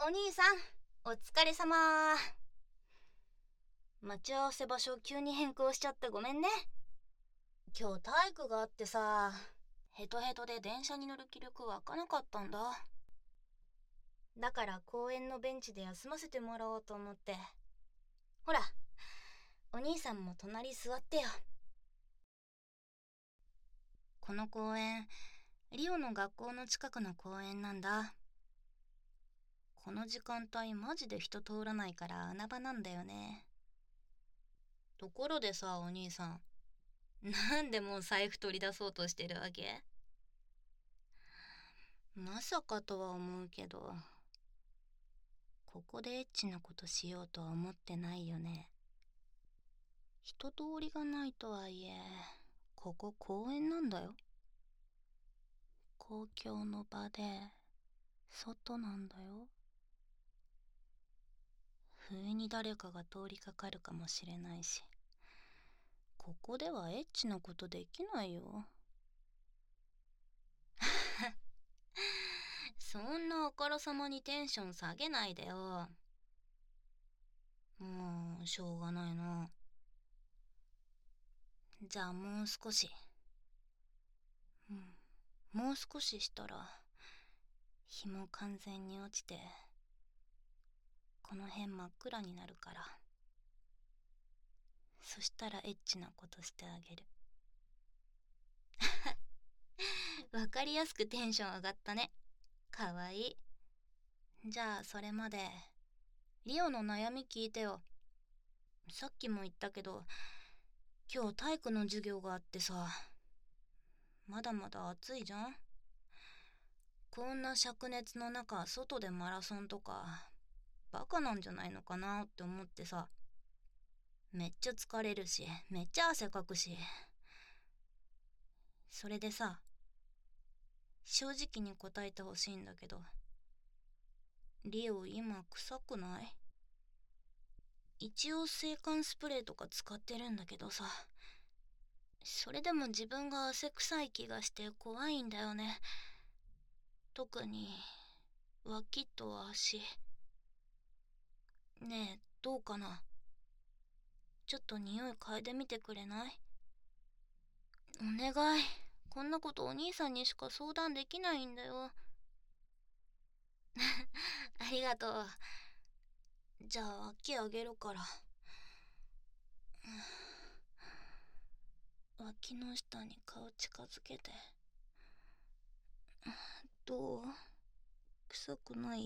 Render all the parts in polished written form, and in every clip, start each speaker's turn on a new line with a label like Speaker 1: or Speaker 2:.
Speaker 1: お兄さん、お疲れ様。待ち合わせ場所急に変更しちゃってごめんね。今日体育があってさ、ヘトヘトで電車に乗る気力湧かなかったんだ。だから公園のベンチで休ませてもらおうと思って。ほら、お兄さんも隣座ってよ。この公園、リオの学校の近くの公園なんだ。この時間帯マジで人通らないから穴場なんだよね。ところでさ、お兄さん、なんでもう財布取り出そうとしてるわけ？まさかとは思うけど、ここでエッチなことしようとは思ってないよね。人通りがないとはいえ、ここ公園なんだよ。公共の場で、外なんだよ。不意に誰かが通りかかるかもしれないし、ここではエッチなことできないよ。そんなあからさまにテンション下げないでよ。もうしょうがないな。じゃあもう少し、もう少ししたら日も完全に落ちてこの辺真っ暗になるから、そしたらエッチなことしてあげる。わかりやすくテンション上がったね。かわいい。じゃあそれまでリオの悩み聞いてよ。さっきも言ったけど、今日体育の授業があってさ、まだまだ暑いじゃん。こんな灼熱の中外でマラソンとかバカなんじゃないのかなって思ってさ。めっちゃ疲れるし、めっちゃ汗かくし。それでさ、正直に答えてほしいんだけど、リオ今臭くない？一応制汗スプレーとか使ってるんだけどさ、それでも自分が汗臭い気がして怖いんだよね。特に脇と足。ねえ、どうかな？ちょっと匂い嗅いでみてくれない？お願い。こんなことお兄さんにしか相談できないんだよ。ありがとう。じゃあ脇あげるから。脇の下に顔近づけて。どう？臭くない？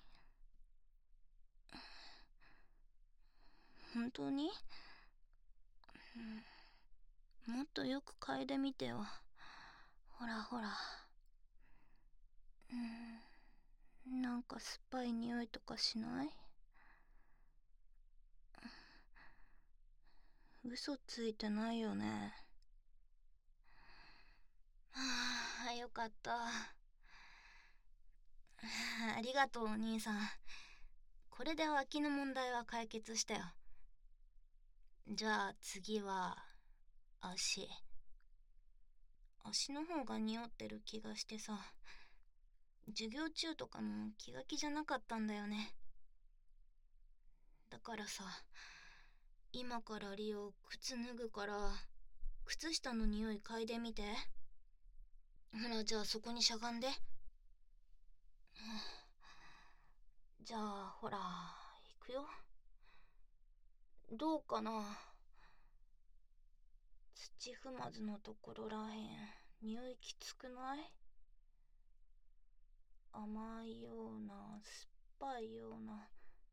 Speaker 1: 本当に？もっとよく嗅いでみてよ。ほらほら。なんか酸っぱい匂いとかしない？嘘ついてないよね。はあ、よかった。ありがとうお兄さん。これで脇の問題は解決したよ。じゃあ次は足。足の方が匂ってる気がしてさ、授業中とかも気が気じゃなかったんだよね。だからさ、今からリオ靴脱ぐから靴下の匂い嗅いでみて。ほら、じゃあそこにしゃがんで。じゃあほら、行くよ。どうかな？土踏まずのところらへん匂いきつくない？甘いような酸っぱいような。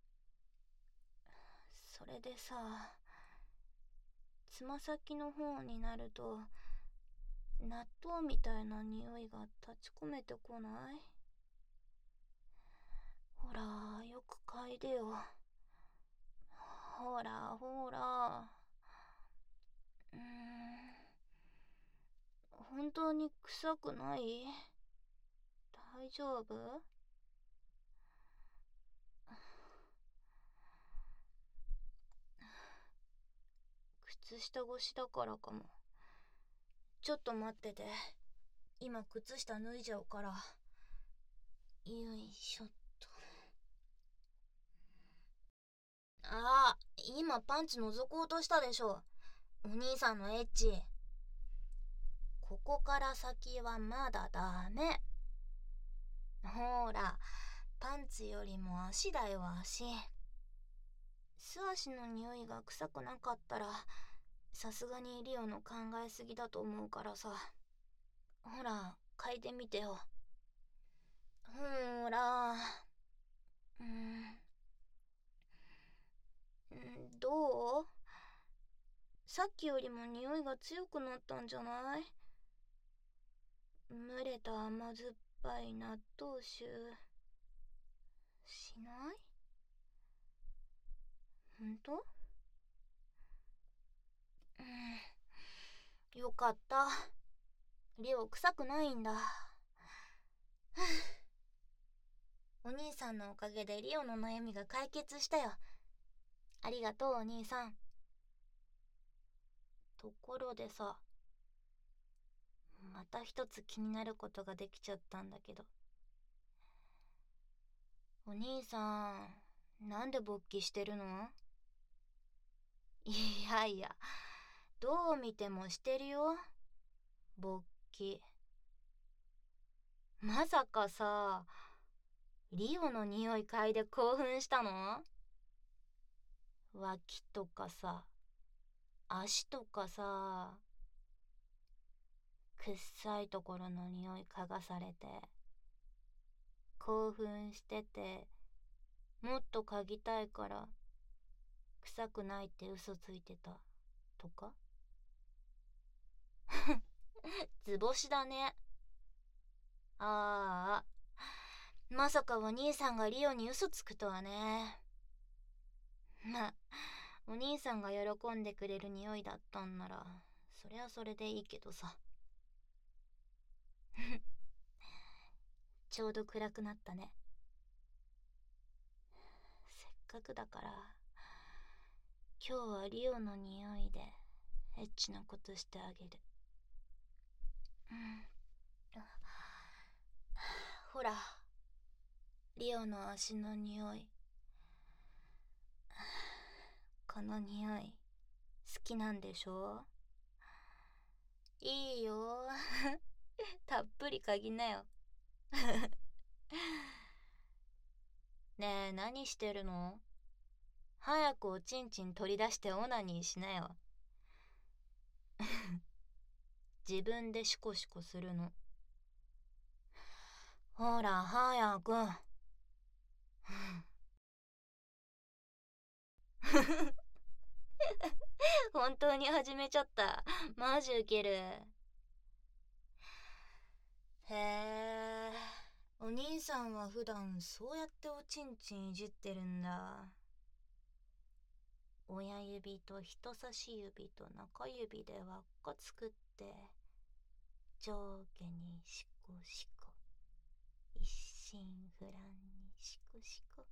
Speaker 1: それでさ、つま先の方になると納豆みたいな匂いが立ち込めてこない？ほら、よく嗅いでよ。ほらほら。本当に臭くない？大丈夫？靴下越しだからかも。ちょっと待ってて。今靴下脱いじゃうから。よいしょっと。 ああ、今パンツ覗こうとしたでしょ。お兄さんのエッチ。ここから先はまだダメ。ほら、パンツよりも足だよ、足。素足の匂いが臭くなかったら、さすがにリオの考えすぎだと思うからさ。ほら、嗅いでみてよ。ほら。うん、どう？さっきよりも匂いが強くなったんじゃない？蒸れた甘酸っぱい納豆臭しない？ほんと？よかった。リオ臭くないんだ。お兄さんのおかげでリオの悩みが解決したよ。ありがとう、お兄さん。ところでさ、また一つ気になることができちゃったんだけど。お兄さん、なんで勃起してるの？いやいや、どう見てもしてるよ。勃起。まさかさ、リオの匂い嗅いで興奮したの？脇とかさ、足とかさ、くっさいところの匂い嗅がされて、興奮してて、もっと嗅ぎたいから、臭くないって嘘ついてた、とか？図星だね。ああ、まさかお兄さんがリオに嘘つくとはね。まあ、お兄さんが喜んでくれる匂いだったんなら、そりゃそれでいいけどさ。ちょうど暗くなったね。せっかくだから、今日はリオの匂いでエッチなことしてあげる。ほら、リオの足の匂い。この匂い、好きなんでしょ？いいよ。たっぷり嗅ぎなよ。ねえ、何してるの？早くおちんちん取り出してオナニーしなよ。自分でシコシコするの。ほら、早く。本当に始めちゃった。マジウケる。へえ、お兄さんは普段そうやっておちんちんいじってるんだ。親指と人差し指と中指で輪っか作って、上下にシコシコ、一心不乱にシコシコ。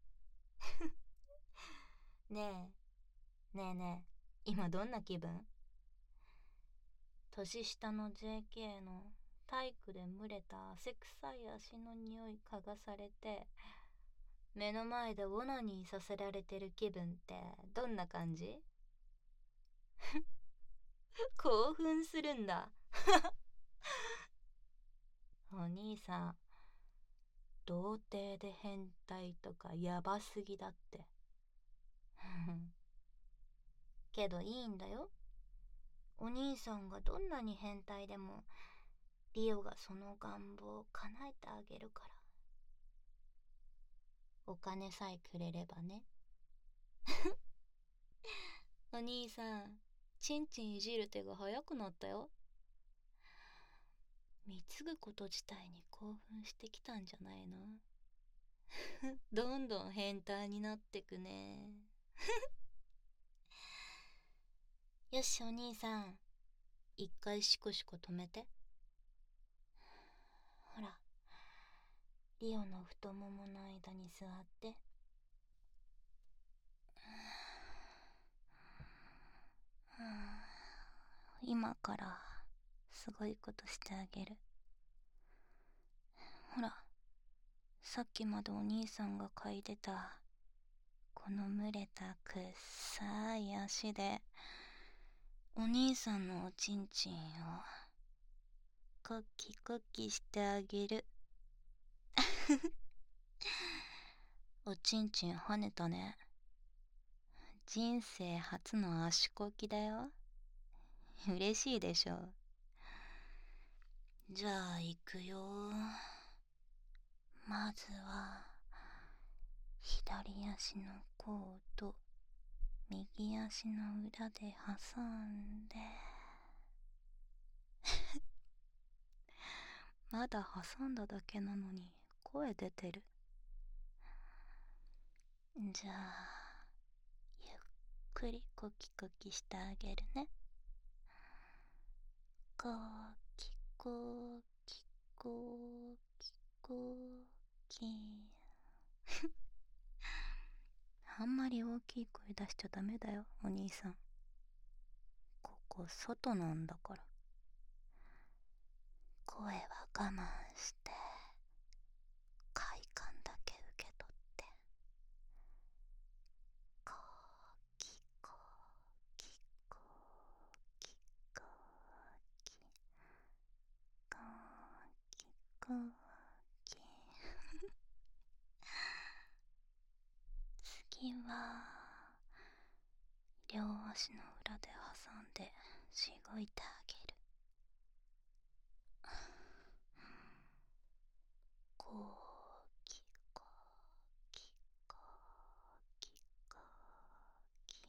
Speaker 1: ねねえねえ、今どんな気分？年下の JK の体育で蒸れた汗臭い足の匂い嗅がされて、目の前でオナニーさせられてる気分ってどんな感じ？興奮するんだ。お兄さん、童貞で変態とかヤバすぎだって。けどいいんだよ。お兄さんがどんなに変態でも、リオがその願望を叶えてあげるから。お金さえくれればね。お兄さん、ちんちんいじる手が早くなったよ。貢ぐこと自体に興奮してきたんじゃないの？どんどん変態になってくね。よし、お兄さん、一回シコシコ止めて。ほら、リオの太ももの間に座って。今からすごいことしてあげる。ほら、さっきまでお兄さんが嗅いでたこの蒸れたくっさい足でお兄さんのおちんちんをコッキコッキしてあげる。おちんちん跳ねたね。人生初の足こきだよ。嬉しいでしょ。じゃあ行くよ。まずは左足の甲と右足の裏で挟んでまだ挟んだだけなのに声出てる。じゃあゆっくりコキコキしてあげるね。コキコキコキコキ。あんまり大きい声出しちゃダメだよ、お兄さん。ここ外なんだから。声は我慢して快感だけ受け取って。コキコキコキコキコキコキ。次は両足の裏で挟んでしごいてあげる。コキコキコキコキ。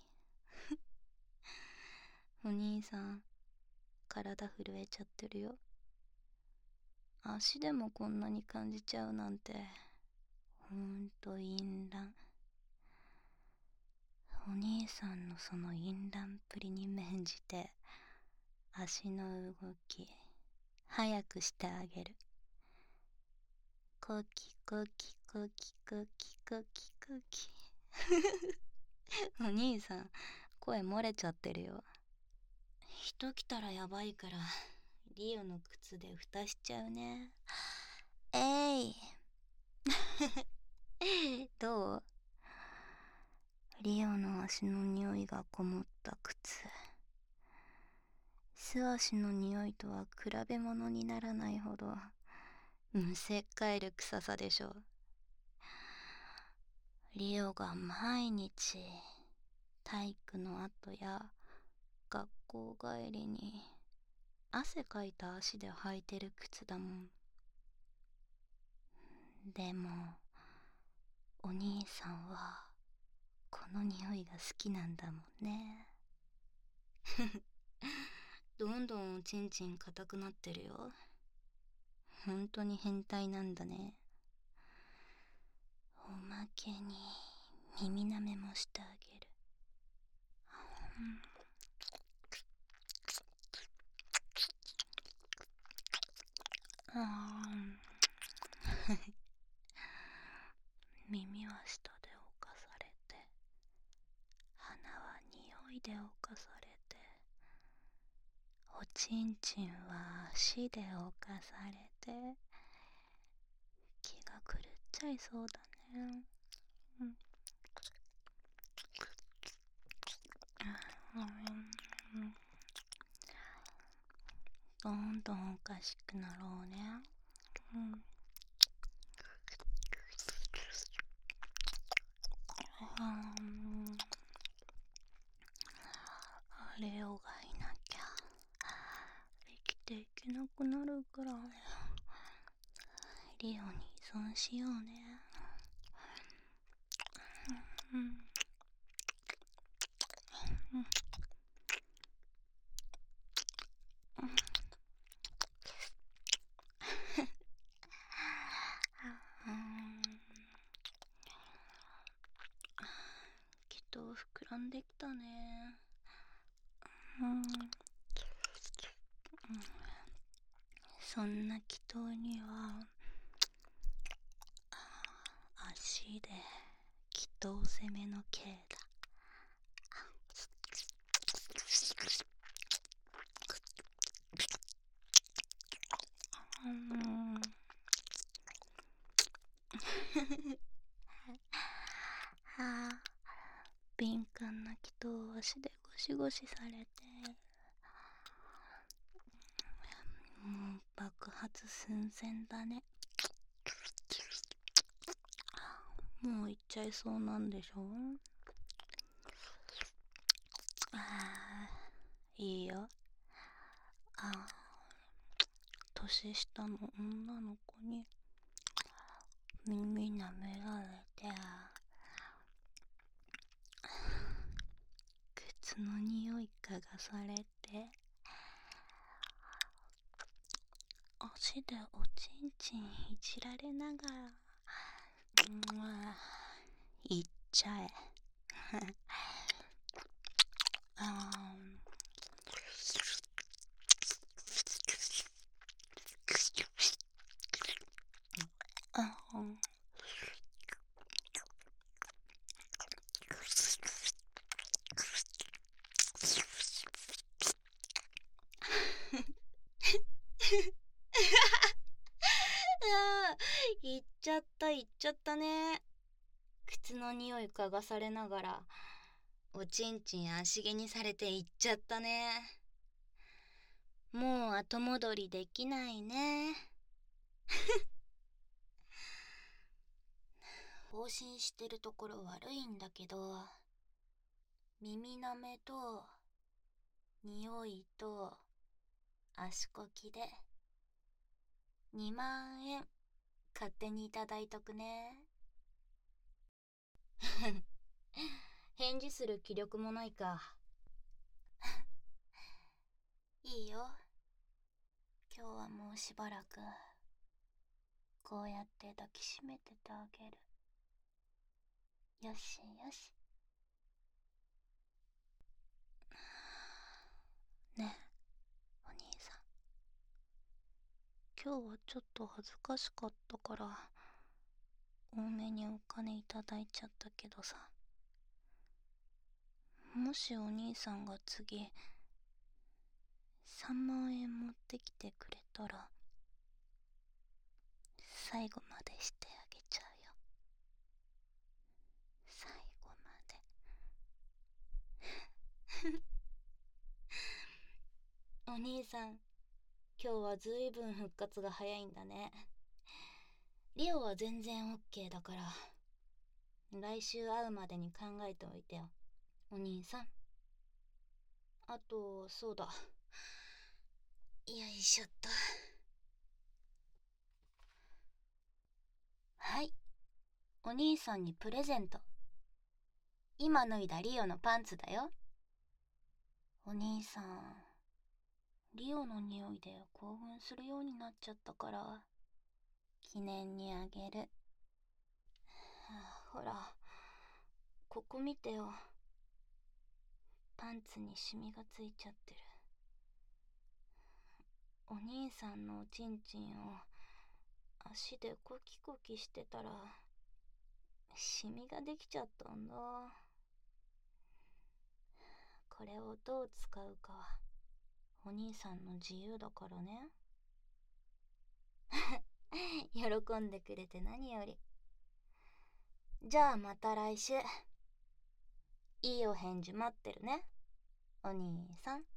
Speaker 1: お兄さん、体震えちゃってるよ。足でもこんなに感じちゃうなんて、ほんと淫乱。お兄さんのその淫乱っぷりに免じて、足の動き、早くしてあげる。コキコキコキコキコキコキ。お兄さん、声漏れちゃってるよ。人来たらやばいから、リオの靴で蓋しちゃうね。どう？リオの足の匂いがこもった靴。素足の匂いとは比べ物にならないほどむせっかえる臭さでしょ。リオが毎日体育の後や学校帰りに汗かいた足で履いてる靴だもん。でもお兄さんはこの匂いが好きなんだもんね。どんどんおちんちん硬くなってるよ。ほんとに変態なんだね。おまけに耳舐めもしてあげる。耳は舌で侵されて、鼻は匂いで侵されて、おちんちんは足で侵されて、気が狂っちゃいそうだね。どんどんおかしくなろうね。レオがいなきゃ生きていけなくなるからね。リオに依存しようね。きっと膨らんできたね。そんな祈祷には足で祈祷攻めの刑だ。 敏感な気と足でゴシゴシされて、もう爆発寸前だね。もう行っちゃいそうなんでしょ。いいよ。年下の女の子に耳舐められて、靴の匂い嗅がされて、足でおちんちんいじられながら、行っちゃえ。行っちゃったね。靴の匂い嗅がされながら、おちんちん足毛にされて行っちゃったね。もう後戻りできないね。放心してるところ悪いんだけど、耳舐めと匂いと足こきで2万円勝手にいただいとくね。返事する気力もないか。いいよ。今日はもうしばらくこうやって抱きしめててあげる。よしよし。ねえ、お兄さん。今日はちょっと恥ずかしかったから多めにお金いただいちゃったけどさ、もしお兄さんが次3万円持ってきてくれたら最後までしてあげちゃうよ。最後まで。お兄さん、今日はずいぶん復活が早いんだね。リオは全然 OK だから来週会うまでに考えておいてよ、お兄さん。あと、そうだ、よいしょっと。はい、お兄さんにプレゼント。今脱いだリオのパンツだよ。お兄さん、リオの匂いで興奮するようになっちゃったから記念にあげる。ほら、ここ見てよ。パンツにシミがついちゃってる。お兄さんのおちんちんを足でコキコキしてたらシミができちゃったんだ。これをどう使うかはお兄さんの自由だからね。喜んでくれて何より。じゃあまた来週。いいお返事待ってるね、お兄さん。